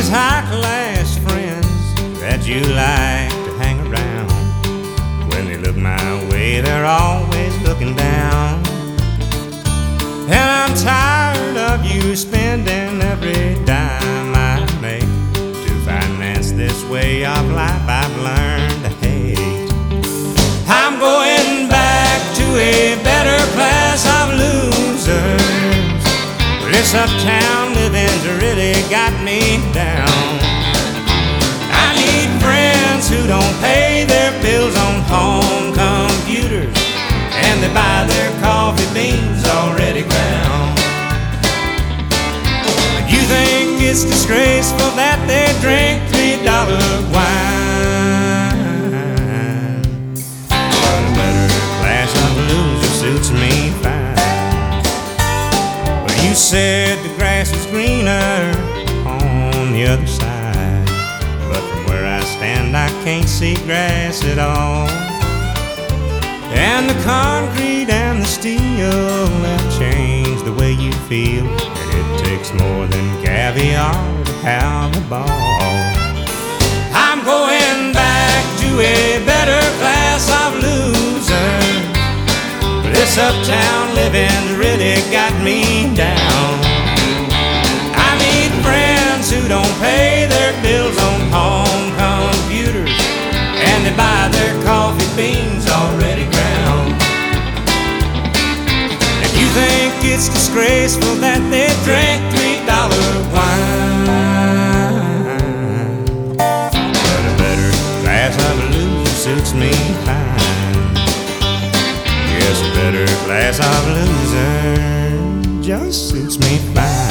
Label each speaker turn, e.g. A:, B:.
A: those high-class friends that you like to hang around. When they look my way, they're always looking down. And I'm tired of you spending every dime I make to finance this way of life I've learned to hate. I'm going back to a better class of losers. This uptown living's really got me down. I need friends who don't pay their bills on home computers, and they buy their coffee beans already ground. You think it's disgraceful that they drink $3 wine, but a better class of loser suits me fine. But you said the grass was greener on the other side, but from where I stand I can't see grass at all. And the concrete and the steel have changed the way you feel, and it takes more than caviar to have a ball. I'm going back to a better class of losers. This uptown living's really got me down. I need friends who don't pay their bills on home computers, and they buy their coffee beans already ground. If you think it's disgraceful that they drink $3 wine, but a better class of loser suits me fine. Yes, a better class of loser just suits me fine.